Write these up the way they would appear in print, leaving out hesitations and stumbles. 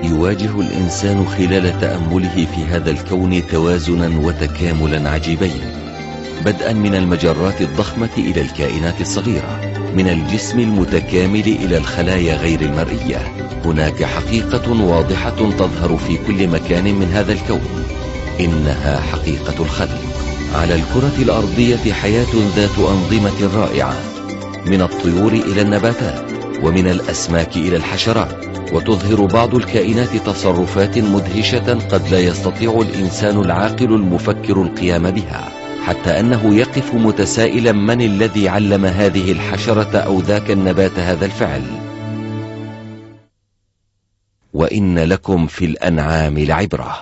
يواجه الإنسان خلال تأمله في هذا الكون توازنا وتكاملا عجيبين، بدءا من المجرات الضخمة إلى الكائنات الصغيرة، من الجسم المتكامل إلى الخلايا غير المرئية. هناك حقيقة واضحة تظهر في كل مكان من هذا الكون، إنها حقيقة الخلق. على الكرة الأرضية حياة ذات أنظمة رائعة، من الطيور إلى النباتات، ومن الأسماك إلى الحشرات. وتظهر بعض الكائنات تصرفات مدهشة قد لا يستطيع الإنسان العاقل المفكر القيام بها، حتى أنه يقف متسائلا من الذي علم هذه الحشرة أو ذاك النبات هذا الفعل. وإن لكم في الأنعام لعبرة.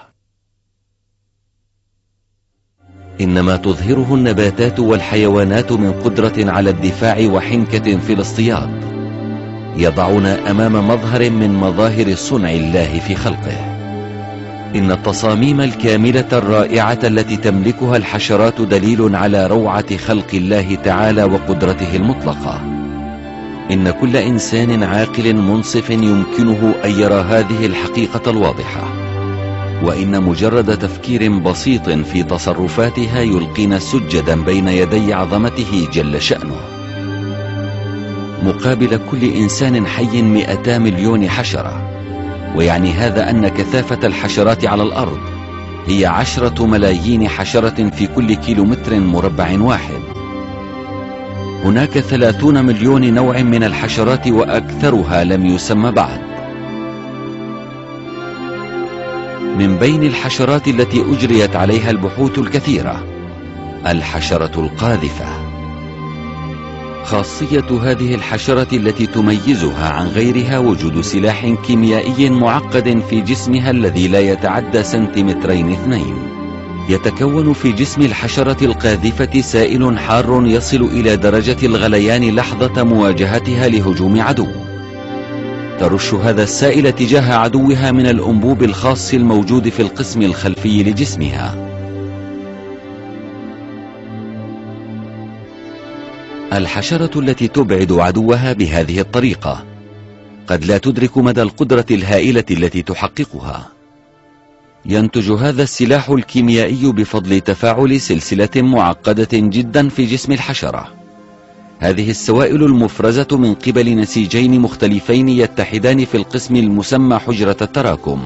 إنما تظهره النباتات والحيوانات من قدرة على الدفاع وحنكة في الاصطياد، يضعنا أمام مظهر من مظاهر صنع الله في خلقه. إن التصاميم الكاملة الرائعة التي تملكها الحشرات دليل على روعة خلق الله تعالى وقدرته المطلقة. إن كل إنسان عاقل منصف يمكنه أن يرى هذه الحقيقة الواضحة، وإن مجرد تفكير بسيط في تصرفاتها يلقينا سجدا بين يدي عظمته جل شأنه. مقابل كل إنسان حي 200 مليون حشرة، ويعني هذا أن كثافة الحشرات على الأرض هي 10 ملايين حشرة في كل كيلومتر مربع واحد. هناك 30 مليون نوع من الحشرات وأكثرها لم يسمى بعد. من بين الحشرات التي أجريت عليها البحوث الكثيرة الحشرة القاذفة. خاصية هذه الحشرة التي تميزها عن غيرها وجود سلاح كيميائي معقد في جسمها الذي لا يتعدى 2 سنتيمترين. يتكون في جسم الحشرة القاذفة سائل حار يصل إلى درجة الغليان لحظة مواجهتها لهجوم عدو. ترش هذا السائل تجاه عدوها من الأنبوب الخاص الموجود في القسم الخلفي لجسمها. الحشرة التي تبعد عدوها بهذه الطريقة قد لا تدرك مدى القدرة الهائلة التي تحققها. ينتج هذا السلاح الكيميائي بفضل تفاعل سلسلة معقدة جدا في جسم الحشرة. هذه السوائل المفرزة من قبل نسيجين مختلفين يتحدان في القسم المسمى حجرة التراكم.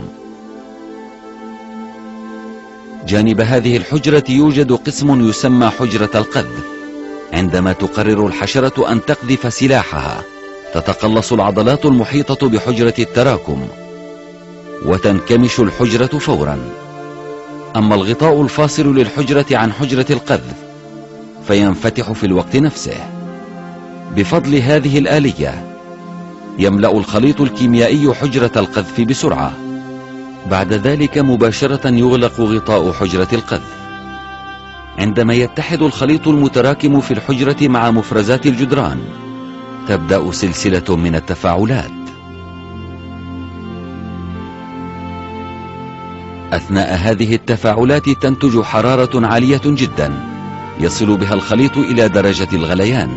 جانب هذه الحجرة يوجد قسم يسمى حجرة القذف. عندما تقرر الحشرة أن تقذف سلاحها تتقلص العضلات المحيطة بحجرة التراكم وتنكمش الحجرة فورا. أما الغطاء الفاصل للحجرة عن حجرة القذف فينفتح في الوقت نفسه. بفضل هذه الآلية يملأ الخليط الكيميائي حجرة القذف بسرعة. بعد ذلك مباشرة يغلق غطاء حجرة القذف. عندما يتحد الخليط المتراكم في الحجرة مع مفرزات الجدران تبدأ سلسلة من التفاعلات. أثناء هذه التفاعلات تنتج حرارة عالية جدا يصل بها الخليط إلى درجة الغليان.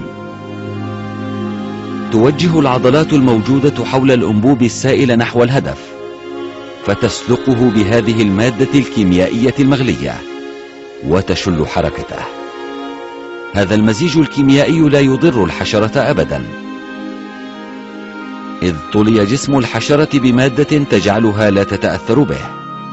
توجه العضلات الموجودة حول الأنبوب السائل نحو الهدف فتسلقه بهذه المادة الكيميائية المغلية وتشل حركته. هذا المزيج الكيميائي لا يضر الحشرة أبدا، إذ طلي جسم الحشرة بمادة تجعلها لا تتأثر به.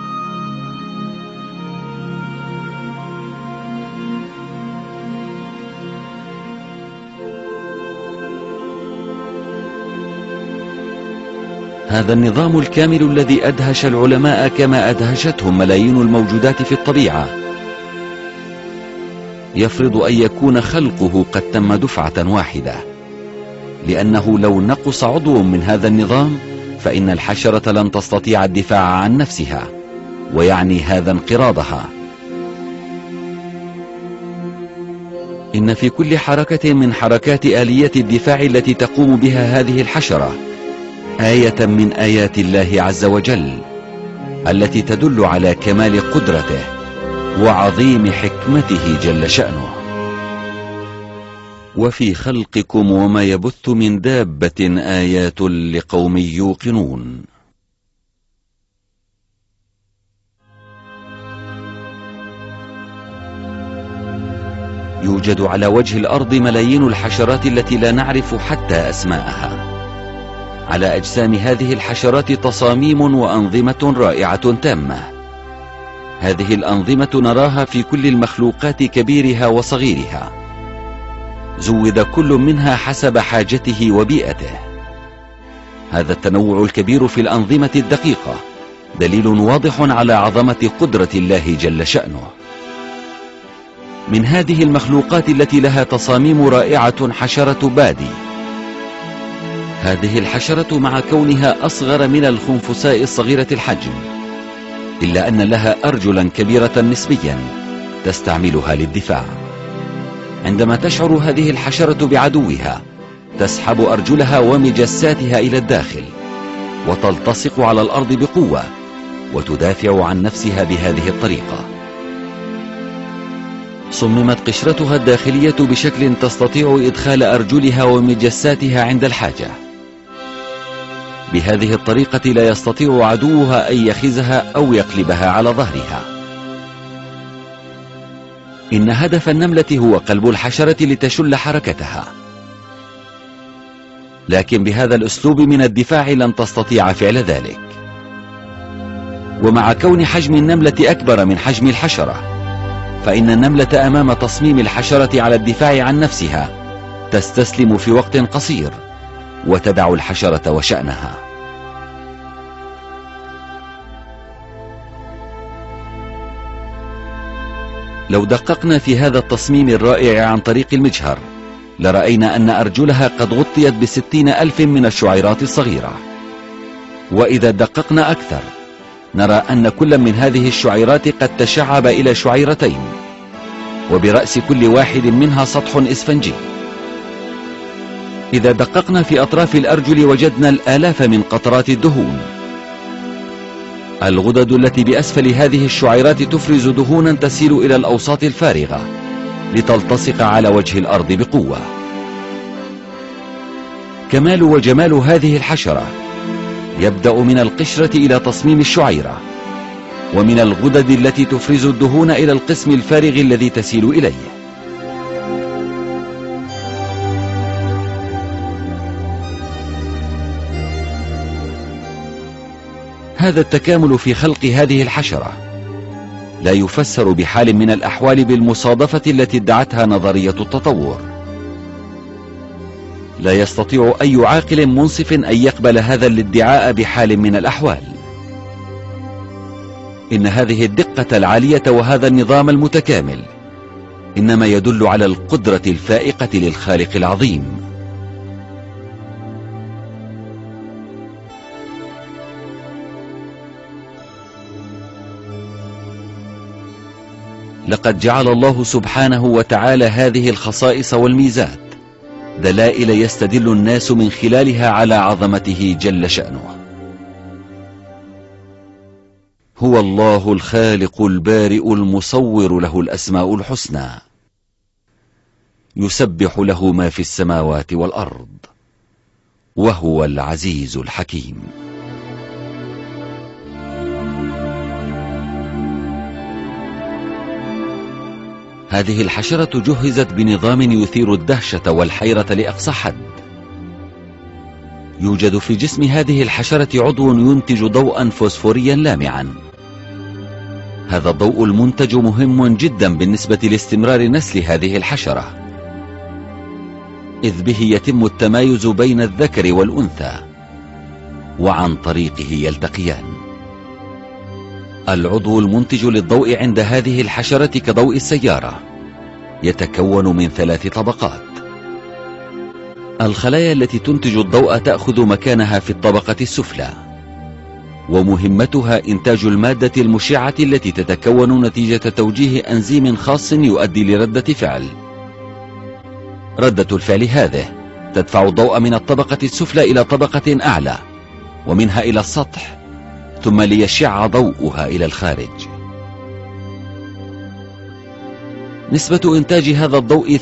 هذا النظام الكامل الذي أدهش العلماء كما أدهشتهم ملايين الموجودات في الطبيعة يفرض أن يكون خلقه قد تم دفعة واحدة، لأنه لو نقص عضو من هذا النظام فإن الحشرة لن تستطيع الدفاع عن نفسها، ويعني هذا انقراضها. إن في كل حركة من حركات آلية الدفاع التي تقوم بها هذه الحشرة آية من آيات الله عز وجل التي تدل على كمال قدرته وعظيم حكمته جل شأنه. وفي خلقكم وما يبث من دابة آيات لقوم يوقنون. يوجد على وجه الأرض ملايين الحشرات التي لا نعرف حتى أسماءها. على أجسام هذه الحشرات تصاميم وأنظمة رائعة تامة. هذه الأنظمة نراها في كل المخلوقات كبيرها وصغيرها، زود كل منها حسب حاجته وبيئته. هذا التنوع الكبير في الأنظمة الدقيقة دليل واضح على عظمة قدرة الله جل شأنه. من هذه المخلوقات التي لها تصاميم رائعة حشرة بادي. هذه الحشرة مع كونها أصغر من الخنفساء الصغيرة الحجم، إلا أن لها أرجلا كبيرة نسبيا تستعملها للدفاع. عندما تشعر هذه الحشرة بعدوها تسحب أرجلها ومجساتها إلى الداخل وتلتصق على الأرض بقوة وتدافع عن نفسها بهذه الطريقة. صممت قشرتها الداخلية بشكل تستطيع إدخال أرجلها ومجساتها عند الحاجة. بهذه الطريقة لا يستطيع عدوها أن يخزها أو يقلبها على ظهرها. إن هدف النملة هو قلب الحشرة لتشل حركتها، لكن بهذا الأسلوب من الدفاع لن تستطيع فعل ذلك. ومع كون حجم النملة أكبر من حجم الحشرة، فإن النملة أمام تصميم الحشرة على الدفاع عن نفسها تستسلم في وقت قصير وتدع الحشرة وشأنها. لو دققنا في هذا التصميم الرائع عن طريق المجهر لرأينا أن أرجلها قد غطيت ب60,000 من الشعيرات الصغيرة. وإذا دققنا أكثر نرى أن كل من هذه الشعيرات قد تشعب إلى شعيرتين، وبرأس كل واحد منها سطح إسفنجي. إذا دققنا في أطراف الأرجل وجدنا الآلاف من قطرات الدهون. الغدد التي بأسفل هذه الشعيرات تفرز دهونا تسيل إلى الأوساط الفارغة لتلتصق على وجه الأرض بقوة. كمال وجمال هذه الحشرة يبدأ من القشرة إلى تصميم الشعيرة، ومن الغدد التي تفرز الدهون إلى القسم الفارغ الذي تسيل إليه. هذا التكامل في خلق هذه الحشرة لا يفسر بحال من الأحوال بالمصادفة التي ادعتها نظرية التطور. لا يستطيع أي عاقل منصف أن يقبل هذا الادعاء بحال من الأحوال. إن هذه الدقة العالية وهذا النظام المتكامل إنما يدل على القدرة الفائقة للخالق العظيم. لقد جعل الله سبحانه وتعالى هذه الخصائص والميزات دلائل يستدل الناس من خلالها على عظمته جل شأنه. هو الله الخالق البارئ المصور، له الأسماء الحسنى، يسبح له ما في السماوات والأرض، وهو العزيز الحكيم. هذه الحشرة جهزت بنظام يثير الدهشة والحيرة لأقصى حد. يوجد في جسم هذه الحشرة عضو ينتج ضوءا فوسفوريا لامعا. هذا الضوء المنتج مهم جدا بالنسبة لاستمرار نسل هذه الحشرة، إذ به يتم التمايز بين الذكر والأنثى، وعن طريقه يلتقيان. العضو المنتج للضوء عند هذه الحشرة كضوء السيارة يتكون من 3 طبقات. الخلايا التي تنتج الضوء تأخذ مكانها في الطبقة السفلى، ومهمتها إنتاج المادة المشعة التي تتكون نتيجة توجيه أنزيم خاص يؤدي لردة فعل. ردة الفعل هذه تدفع الضوء من الطبقة السفلى إلى طبقة أعلى، ومنها إلى السطح، ثم ليشع ضوءها إلى الخارج. نسبة إنتاج هذا الضوء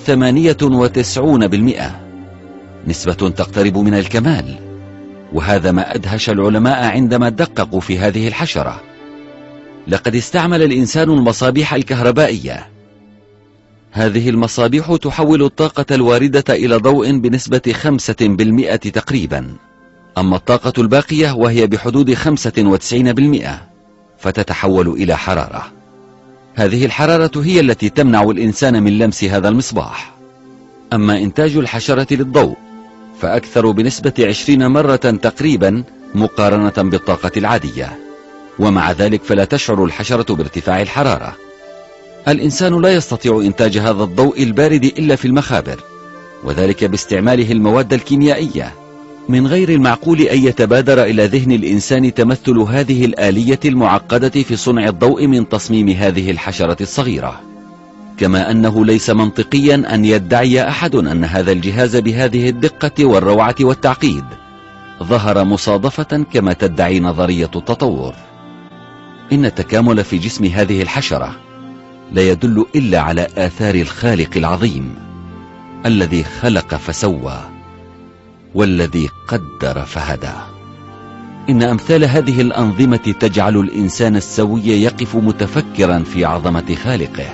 98%، نسبة تقترب من الكمال. وهذا ما أدهش العلماء عندما دققوا في هذه الحشرة. لقد استعمل الإنسان المصابيح الكهربائية هذه المصابيح تحول الطاقة الواردة إلى ضوء بنسبة 5% تقريبا، أما الطاقة الباقية وهي بحدود 95% فتتحول إلى حرارة. هذه الحرارة هي التي تمنع الإنسان من لمس هذا المصباح. أما إنتاج الحشرة للضوء فأكثر بنسبة 20 مرة تقريبا مقارنة بالطاقة العادية، ومع ذلك فلا تشعر الحشرة بارتفاع الحرارة. الإنسان لا يستطيع إنتاج هذا الضوء البارد إلا في المخابر، وذلك باستعماله المواد الكيميائية. من غير المعقول أن يتبادر إلى ذهن الإنسان تمثل هذه الآلية المعقدة في صنع الضوء من تصميم هذه الحشرة الصغيرة، كما أنه ليس منطقيا أن يدعي أحد أن هذا الجهاز بهذه الدقة والروعة والتعقيد ظهر مصادفة كما تدعي نظرية التطور. إن التكامل في جسم هذه الحشرة لا يدل إلا على آثار الخالق العظيم الذي خلق فسوى والذي قدر فهدى. إن أمثال هذه الأنظمة تجعل الإنسان السوي يقف متفكرا في عظمة خالقه.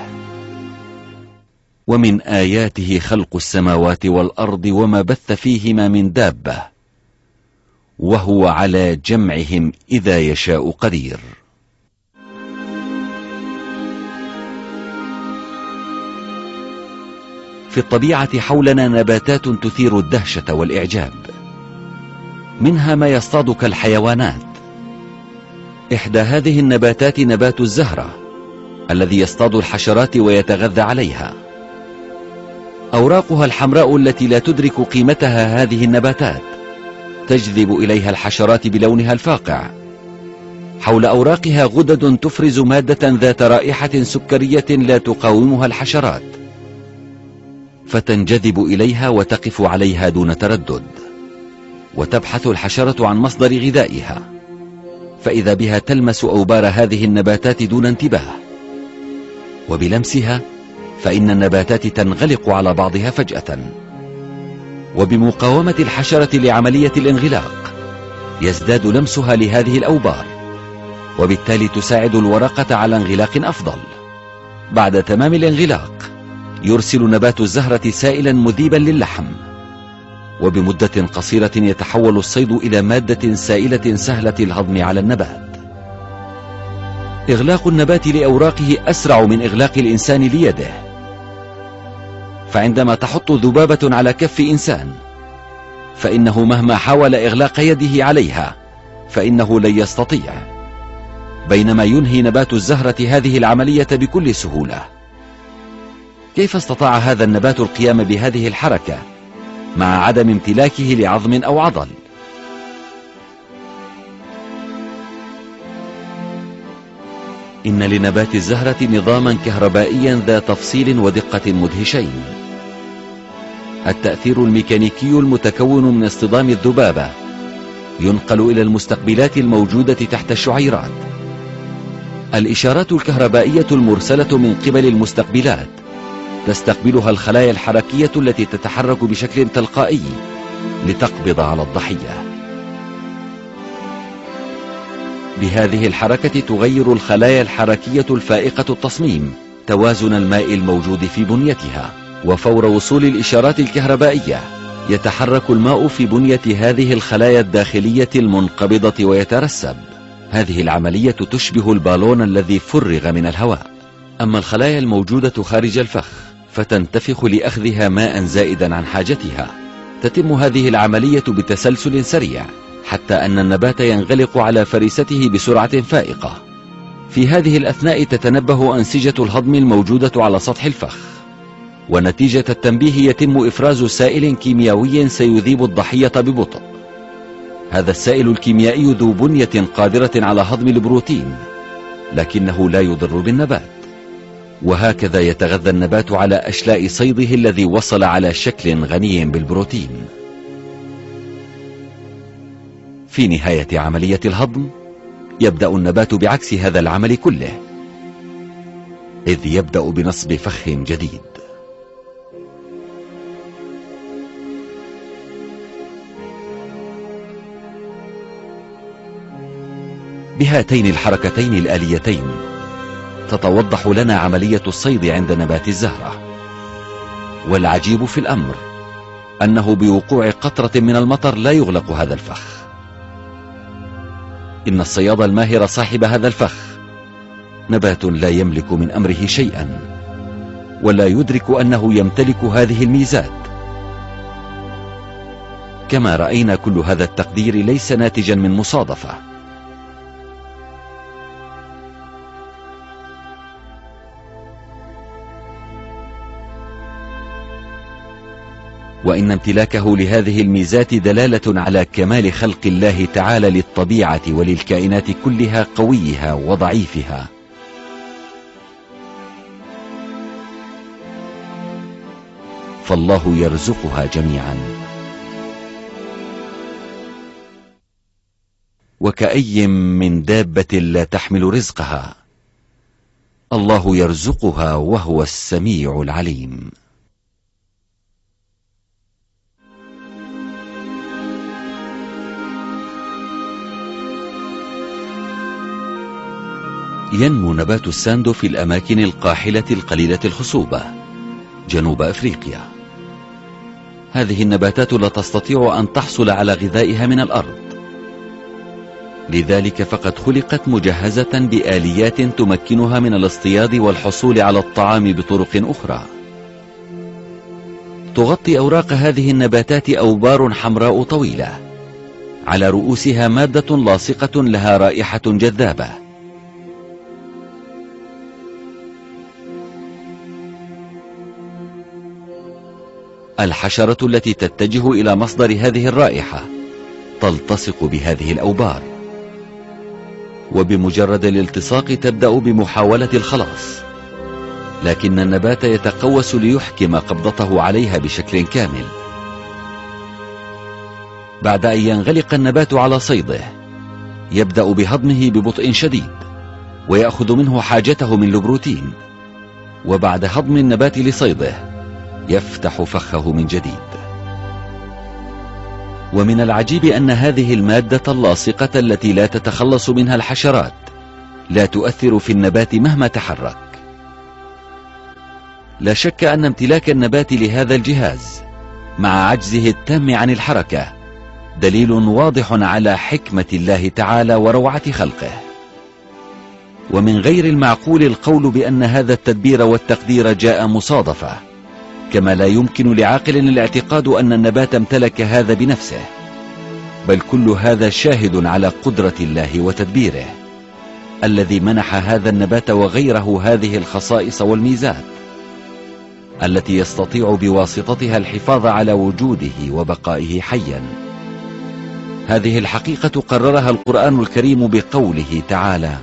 ومن آياته خلق السماوات والأرض وما بث فيهما من دابة وهو على جمعهم إذا يشاء قدير. في الطبيعة حولنا نباتات تثير الدهشة والإعجاب، منها ما يصطاد كالحيوانات. إحدى هذه النباتات نبات الزهرة الذي يصطاد الحشرات ويتغذى عليها. أوراقها الحمراء التي لا تدرك قيمتها هذه النباتات تجذب إليها الحشرات بلونها الفاقع. حول أوراقها غدد تفرز مادة ذات رائحة سكرية لا تقاومها الحشرات، فتنجذب إليها وتقف عليها دون تردد، وتبحث الحشرة عن مصدر غذائها، فإذا بها تلمس أوبار هذه النباتات دون انتباه، وبلمسها فإن النباتات تنغلق على بعضها فجأة، وبمقاومة الحشرة لعملية الانغلاق يزداد لمسها لهذه الأوبار، وبالتالي تساعد الورقة على انغلاق أفضل. بعد تمام الانغلاق يرسل نبات الزهرة سائلا مذيبا للحم، وبمدة قصيرة يتحول الصيد إلى مادة سائلة سهلة الهضم على النبات. إغلاق النبات لأوراقه أسرع من إغلاق الإنسان ليده، فعندما تحط ذبابة على كف إنسان فإنه مهما حاول إغلاق يده عليها فإنه لن يستطيع، بينما ينهي نبات الزهرة هذه العملية بكل سهولة. كيف استطاع هذا النبات القيام بهذه الحركة مع عدم امتلاكه لعظم أو عضل؟ إن لنبات الزهرة نظاما كهربائيا ذا تفصيل ودقة مدهشين. التأثير الميكانيكي المتكون من اصطدام الذبابة ينقل إلى المستقبلات الموجودة تحت الشعيرات. الإشارات الكهربائية المرسلة من قبل المستقبلات تستقبلها الخلايا الحركية التي تتحرك بشكل تلقائي لتقبض على الضحية. بهذه الحركة تغير الخلايا الحركية الفائقة التصميم توازن الماء الموجود في بنيتها، وفور وصول الإشارات الكهربائية يتحرك الماء في بنية هذه الخلايا الداخلية المنقبضة ويترسب. هذه العملية تشبه البالون الذي فرغ من الهواء. أما الخلايا الموجودة خارج الفخ فتنتفخ لأخذها ماء زائدا عن حاجتها. تتم هذه العملية بتسلسل سريع حتى أن النبات ينغلق على فريسته بسرعة فائقة. في هذه الأثناء تتنبه أنسجة الهضم الموجودة على سطح الفخ، ونتيجة التنبيه يتم إفراز سائل كيميائي سيذيب الضحية ببطء. هذا السائل الكيميائي ذو بنية قادرة على هضم البروتين، لكنه لا يضر بالنبات. وهكذا يتغذى النبات على أشلاء صيده الذي وصل على شكل غني بالبروتين. في نهاية عملية الهضم يبدأ النبات بعكس هذا العمل كله، إذ يبدأ بنصب فخ جديد. بهاتين الحركتين الآليتين تتوضح لنا عملية الصيد عند نبات الزهرة. والعجيب في الأمر أنه بوقوع قطرة من المطر لا يغلق هذا الفخ. إن الصياد الماهر صاحب هذا الفخ نبات لا يملك من أمره شيئا، ولا يدرك أنه يمتلك هذه الميزات. كما رأينا كل هذا التقدير ليس ناتجا من مصادفة. وإن امتلاكه لهذه الميزات دلالة على كمال خلق الله تعالى للطبيعة وللكائنات كلها، قويها وضعيفها. فالله يرزقها جميعا. وكأي من دابة لا تحمل رزقها، الله يرزقها وهو السميع العليم. ينمو نبات الساندو في الأماكن القاحلة القليلة الخصوبة جنوب أفريقيا. هذه النباتات لا تستطيع أن تحصل على غذائها من الأرض، لذلك فقد خلقت مجهزة بآليات تمكنها من الاصطياد والحصول على الطعام بطرق أخرى. تغطي أوراق هذه النباتات أوبار حمراء طويلة، على رؤوسها مادة لاصقة لها رائحة جذابة. الحشرة التي تتجه إلى مصدر هذه الرائحة تلتصق بهذه الأوبار، وبمجرد الالتصاق تبدأ بمحاولة الخلاص، لكن النبات يتقوس ليحكم قبضته عليها بشكل كامل. بعد أن ينغلق النبات على صيده، يبدأ بهضمه ببطء شديد، ويأخذ منه حاجته من البروتين، وبعد هضم النبات لصيده يفتح فخه من جديد. ومن العجيب أن هذه المادة اللاصقة التي لا تتخلص منها الحشرات لا تؤثر في النبات مهما تحرك. لا شك أن امتلاك النبات لهذا الجهاز مع عجزه التام عن الحركة دليل واضح على حكمة الله تعالى وروعة خلقه. ومن غير المعقول القول بأن هذا التدبير والتقدير جاء مصادفة، كما لا يمكن لعاقل الاعتقاد أن النبات امتلك هذا بنفسه، بل كل هذا شاهد على قدرة الله وتدبيره الذي منح هذا النبات وغيره هذه الخصائص والميزات التي يستطيع بواسطتها الحفاظ على وجوده وبقائه حيا. هذه الحقيقة قررها القرآن الكريم بقوله تعالى: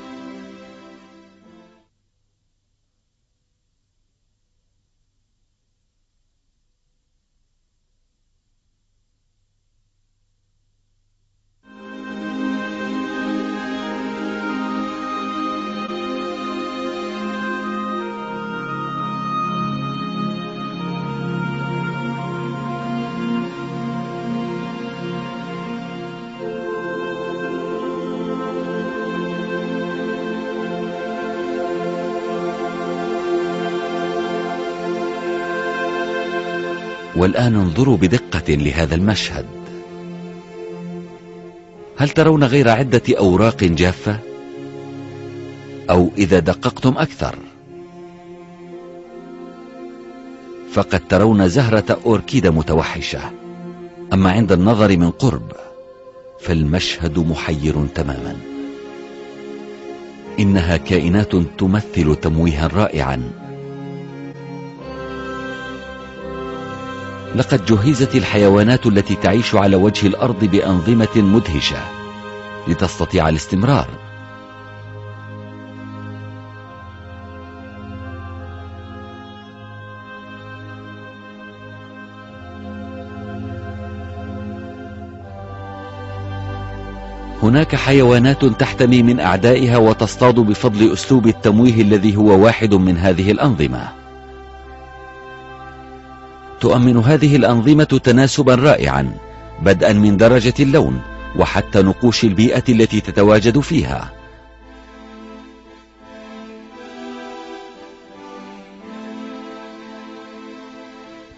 والآن انظروا بدقة لهذا المشهد. هل ترون غير عدة أوراق جافة؟ أو إذا دققتم أكثر فقد ترون زهرة أوركيدة متوحشة. أما عند النظر من قرب فالمشهد محير تماما. إنها كائنات تمثل تمويها رائعا. لقد جهزت الحيوانات التي تعيش على وجه الأرض بأنظمة مدهشة لتستطيع الاستمرار. هناك حيوانات تحتمي من أعدائها وتصطاد بفضل أسلوب التمويه الذي هو واحد من هذه الأنظمة. تؤمن هذه الأنظمة تناسبا رائعا، بدءا من درجة اللون وحتى نقوش البيئة التي تتواجد فيها.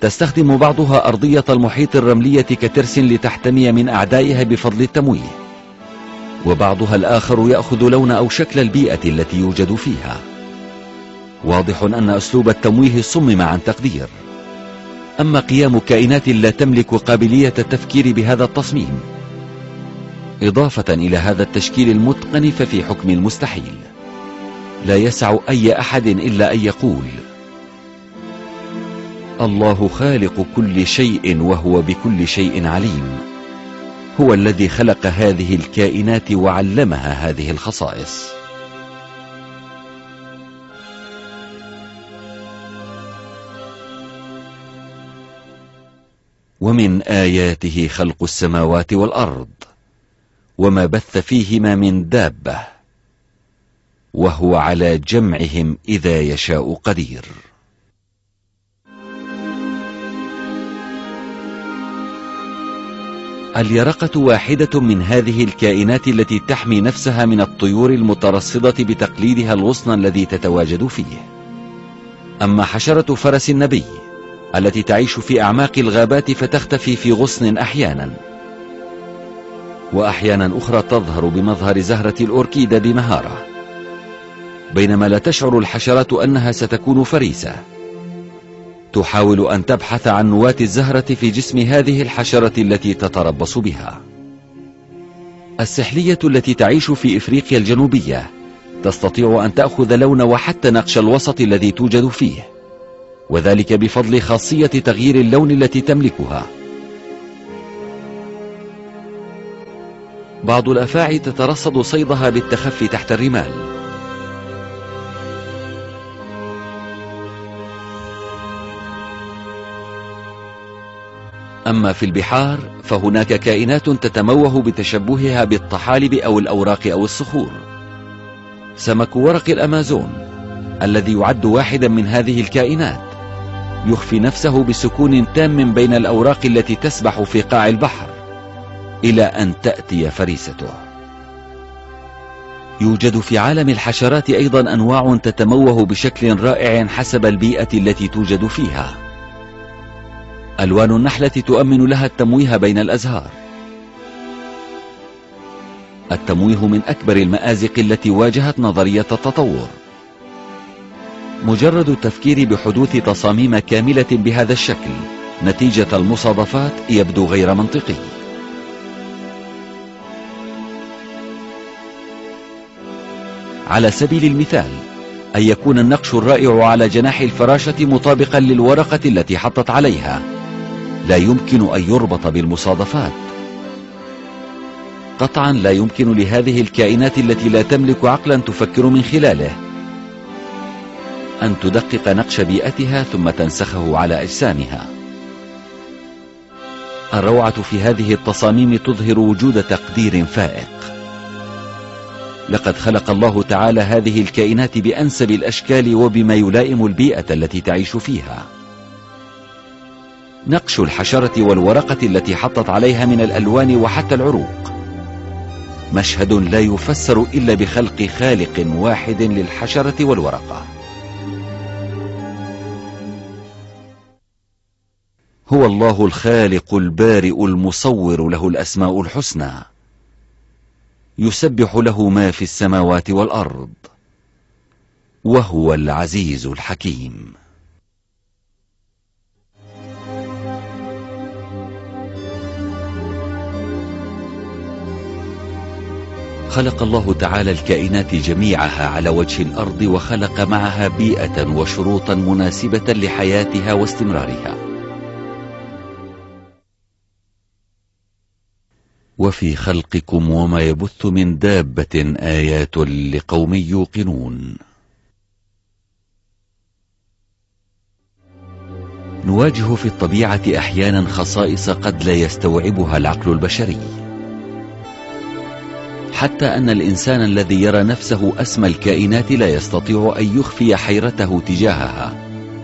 تستخدم بعضها أرضية المحيط الرملية كترس لتحتمي من أعدائها بفضل التمويه، وبعضها الآخر يأخذ لون أو شكل البيئة التي يوجد فيها. واضح أن أسلوب التمويه صمم عن تقدير. أما قيام كائنات لا تملك قابلية التفكير بهذا التصميم إضافة إلى هذا التشكيل المتقن ففي حكم المستحيل. لا يسع أي أحد إلا أن يقول: الله خالق كل شيء وهو بكل شيء عليم. هو الذي خلق هذه الكائنات وعلمها هذه الخصائص. ومن آياته خلق السماوات والأرض وما بث فيهما من دابة وهو على جمعهم إذا يشاء قدير. اليرقة واحدة من هذه الكائنات التي تحمي نفسها من الطيور المترصدة بتقليدها الغصن الذي تتواجد فيه. أما حشرة فرس النبي التي تعيش في أعماق الغابات فتختفي في غصن أحيانا، وأحيانا أخرى تظهر بمظهر زهرة الأوركيدا بمهارة، بينما لا تشعر الحشرات أنها ستكون فريسة. تحاول أن تبحث عن نواة الزهرة في جسم هذه الحشرة التي تتربص بها. السحلية التي تعيش في إفريقيا الجنوبية تستطيع أن تأخذ لون وحتى نقش الوسط الذي توجد فيه، وذلك بفضل خاصية تغيير اللون التي تملكها. بعض الأفاعي تترصد صيدها بالتخفي تحت الرمال. أما في البحار فهناك كائنات تتموه بتشبهها بالطحالب أو الأوراق أو الصخور. سمك ورق الأمازون الذي يعد واحدا من هذه الكائنات يخفي نفسه بسكون تام بين الأوراق التي تسبح في قاع البحر إلى أن تأتي فريسته. يوجد في عالم الحشرات أيضا أنواع تتموه بشكل رائع حسب البيئة التي توجد فيها. ألوان النحلة تؤمن لها التمويه بين الأزهار. التمويه من أكبر المآزق التي واجهت نظرية التطور. مجرد التفكير بحدوث تصاميم كاملة بهذا الشكل نتيجة المصادفات يبدو غير منطقي. على سبيل المثال أن يكون النقش الرائع على جناح الفراشة مطابقا للورقة التي حطت عليها لا يمكن أن يربط بالمصادفات. قطعا لا يمكن لهذه الكائنات التي لا تملك عقلا تفكر من خلاله أن تدقق نقش بيئتها ثم تنسخه على أجسامها. الروعة في هذه التصاميم تظهر وجود تقدير فائق. لقد خلق الله تعالى هذه الكائنات بأنسب الأشكال وبما يلائم البيئة التي تعيش فيها. نقش الحشرة والورقة التي حطت عليها من الألوان وحتى العروق مشهد لا يفسر إلا بخلق خالق واحد للحشرة والورقة. هو الله الخالق البارئ المصور، له الأسماء الحسنى، يسبح له ما في السماوات والأرض، وهو العزيز الحكيم. خلق الله تعالى الكائنات جميعها على وجه الأرض، وخلق معها بيئة وشروطا مناسبة لحياتها واستمرارها. وفي خلقكم وما يبث من دابة آيات لقوم يوقنون. نواجه في الطبيعة أحيانا خصائص قد لا يستوعبها العقل البشري، حتى أن الإنسان الذي يرى نفسه أسمى الكائنات لا يستطيع أن يخفي حيرته تجاهها.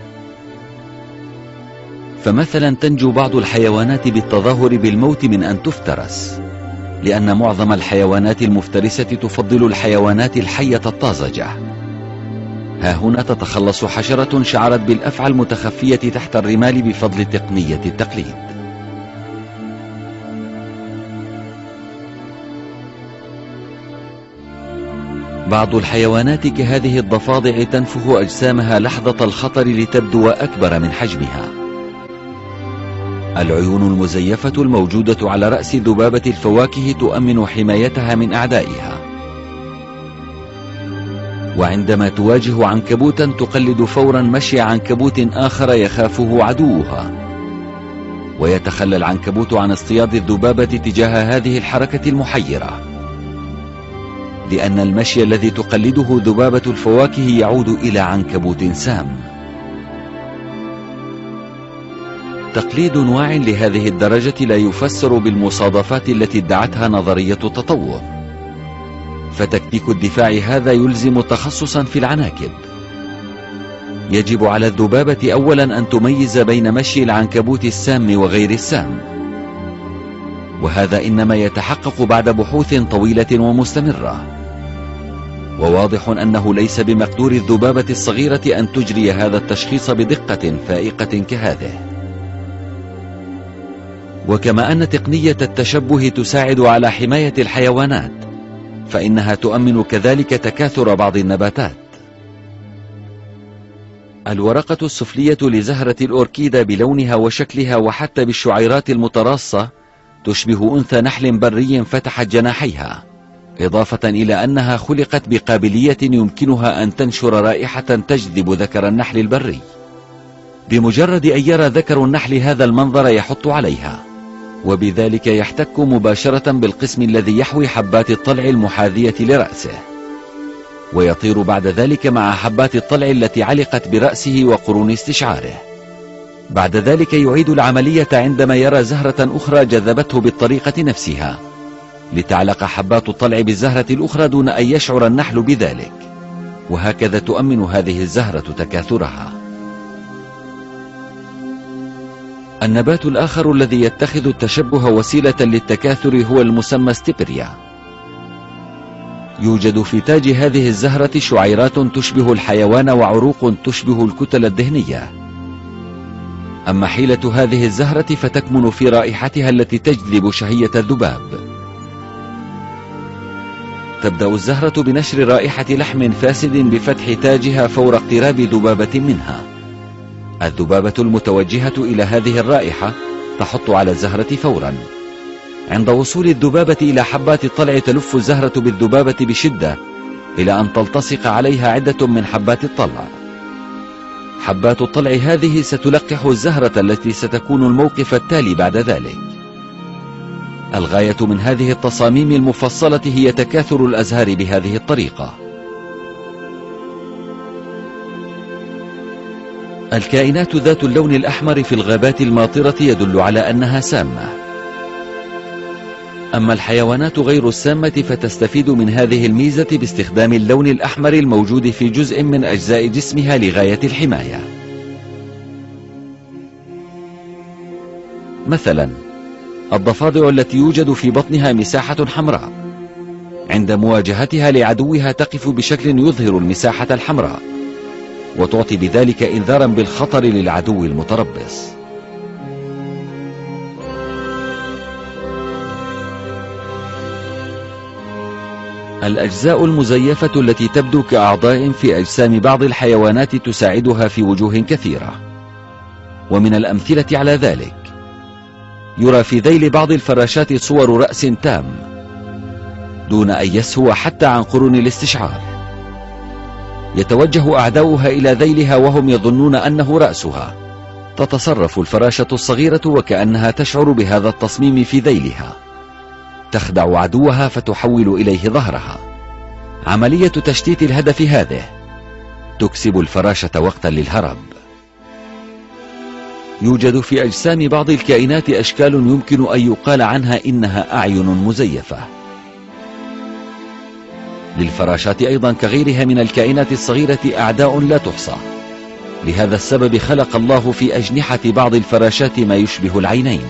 فمثلا تنجو بعض الحيوانات بالتظاهر بالموت من أن تفترس، لأن معظم الحيوانات المفترسة تفضل الحيوانات الحية الطازجة. ها هنا تتخلص حشرة شعرت بالأفعى المتخفية تحت الرمال بفضل تقنية التقليد. بعض الحيوانات كهذه الضفادع تنفخ أجسامها لحظة الخطر لتبدو أكبر من حجمها. العيون المزيفة الموجودة على رأس ذبابة الفواكه تؤمن حمايتها من أعدائها، وعندما تواجه عنكبوتا تقلد فورا مشي عنكبوت آخر يخافه عدوها، ويتخلى العنكبوت عن اصطياد الذبابة تجاه هذه الحركة المحيرة، لأن المشي الذي تقلده ذبابة الفواكه يعود إلى عنكبوت سام. تقليد واع لهذه الدرجة لا يفسر بالمصادفات التي ادعتها نظرية التطور، فتكتيك الدفاع هذا يلزم تخصصا في العناكب. يجب على الذبابة أولا أن تميز بين مشي العنكبوت السام وغير السام، وهذا إنما يتحقق بعد بحوث طويلة ومستمرة، وواضح أنه ليس بمقدور الذبابة الصغيرة أن تجري هذا التشخيص بدقة فائقة كهذه. وكما أن تقنية التشبه تساعد على حماية الحيوانات، فإنها تؤمن كذلك تكاثر بعض النباتات. الورقة السفلية لزهرة الأوركيدا بلونها وشكلها وحتى بالشعيرات المتراصة تشبه أنثى نحل بري فتحت جناحيها، إضافة إلى أنها خلقت بقابلية يمكنها أن تنشر رائحة تجذب ذكر النحل البري. بمجرد أن يرى ذكر النحل هذا المنظر يحط عليها، وبذلك يحتك مباشرة بالقسم الذي يحوي حبات الطلع المحاذية لرأسه، ويطير بعد ذلك مع حبات الطلع التي علقت برأسه وقرون استشعاره. بعد ذلك يعيد العملية عندما يرى زهرة أخرى جذبته بالطريقة نفسها، لتعلق حبات الطلع بالزهرة الأخرى دون أن يشعر النحل بذلك، وهكذا تؤمن هذه الزهرة تكاثرها. النبات الآخر الذي يتخذ التشبه وسيلة للتكاثر هو المسمى ستيبريا. يوجد في تاج هذه الزهرة شعيرات تشبه الحيوان وعروق تشبه الكتل الدهنية. أما حيلة هذه الزهرة فتكمن في رائحتها التي تجذب شهية الذباب. تبدأ الزهرة بنشر رائحة لحم فاسد بفتح تاجها فور اقتراب ذبابة منها. الذبابة المتوجهة إلى هذه الرائحة تحط على الزهرة فورا. عند وصول الذبابة إلى حبات الطلع تلف الزهرة بالذبابة بشدة إلى أن تلتصق عليها عدة من حبات الطلع. حبات الطلع هذه ستلقح الزهرة التي ستكون الموقف التالي بعد ذلك. الغاية من هذه التصاميم المفصلة هي تكاثر الأزهار بهذه الطريقة. الكائنات ذات اللون الأحمر في الغابات الماطرة يدل على أنها سامة. أما الحيوانات غير السامة فتستفيد من هذه الميزة باستخدام اللون الأحمر الموجود في جزء من أجزاء جسمها لغاية الحماية. مثلا الضفادع التي يوجد في بطنها مساحة حمراء، عند مواجهتها لعدوها تقف بشكل يظهر المساحة الحمراء، وتعطي بذلك إنذارا بالخطر للعدو المتربص. الأجزاء المزيفة التي تبدو كأعضاء في أجسام بعض الحيوانات تساعدها في وجوه كثيرة، ومن الأمثلة على ذلك يرى في ذيل بعض الفراشات صور رأس تام دون أن يسهو حتى عن قرون الاستشعار. يتوجه أعداؤها إلى ذيلها وهم يظنون أنه رأسها. تتصرف الفراشة الصغيرة وكأنها تشعر بهذا التصميم في ذيلها، تخدع عدوها فتحول إليه ظهرها. عملية تشتيت الهدف هذه تكسب الفراشة وقتا للهرب. يوجد في أجسام بعض الكائنات أشكال يمكن أن يقال عنها إنها أعين مزيفة. للفراشات أيضا كغيرها من الكائنات الصغيرة أعداء لا تحصى. لهذا السبب خلق الله في أجنحة بعض الفراشات ما يشبه العينين،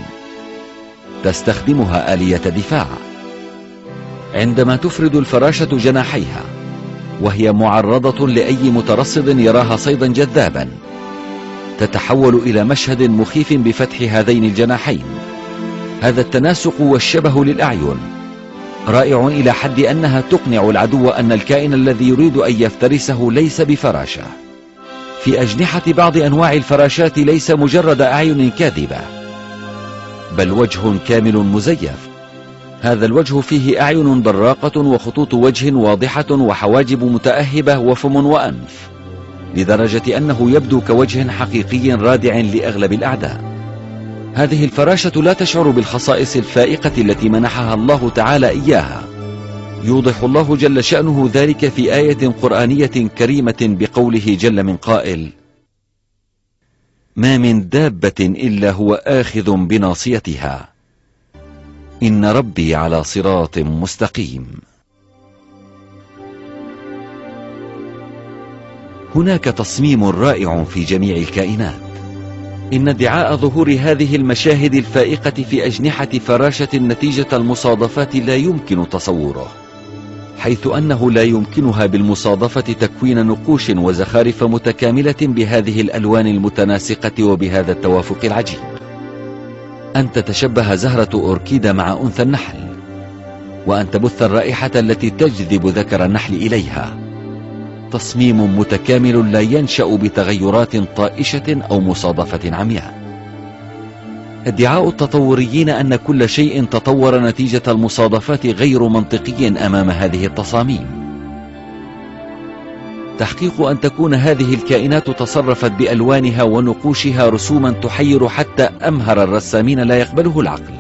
تستخدمها آلية دفاع. عندما تفرد الفراشة جناحيها وهي معرضة لأي مترصد يراها صيدا جذابا. تتحول إلى مشهد مخيف بفتح هذين الجناحين. هذا التناسق والشبه للأعين رائع إلى حد أنها تقنع العدو أن الكائن الذي يريد أن يفترسه ليس بفراشة. في أجنحة بعض أنواع الفراشات ليس مجرد أعين كاذبة، بل وجه كامل مزيف. هذا الوجه فيه أعين براقة وخطوط وجه واضحة وحواجب متأهبة وفم وأنف، لدرجة أنه يبدو كوجه حقيقي رادع لأغلب الأعداء. هذه الفراشة لا تشعر بالخصائص الفائقة التي منحها الله تعالى إياها. يوضح الله جل شأنه ذلك في آية قرآنية كريمة بقوله جل من قائل: ما من دابة إلا هو آخذ بناصيتها إن ربي على صراط مستقيم. هناك تصميم رائع في جميع الكائنات. إن ادعاء ظهور هذه المشاهد الفائقة في أجنحة فراشة نتيجة المصادفات لا يمكن تصوره، حيث أنه لا يمكنها بالمصادفة تكوين نقوش وزخارف متكاملة بهذه الألوان المتناسقة وبهذا التوافق العجيب. أن تتشبه زهرة أوركيدا مع أنثى النحل، وأن تبث الرائحة التي تجذب ذكر النحل إليها. تصميم متكامل لا ينشأ بتغيرات طائشة أو مصادفة عمياء. ادعاء التطوريين أن كل شيء تطور نتيجة المصادفات غير منطقي أمام هذه التصاميم. تحقيق أن تكون هذه الكائنات تصرفت بألوانها ونقوشها رسوما تحير حتى أمهر الرسامين لا يقبله العقل.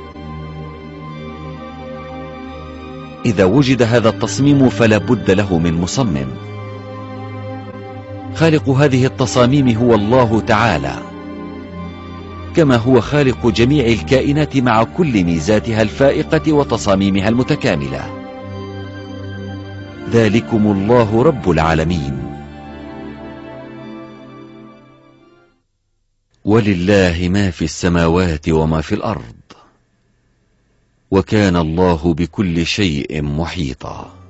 إذا وجد هذا التصميم فلا بد له من مصمم. خالق هذه التصاميم هو الله تعالى، كما هو خالق جميع الكائنات مع كل ميزاتها الفائقة وتصاميمها المتكاملة. ذلكم الله رب العالمين. ولله ما في السماوات وما في الأرض، وكان الله بكل شيء محيطا.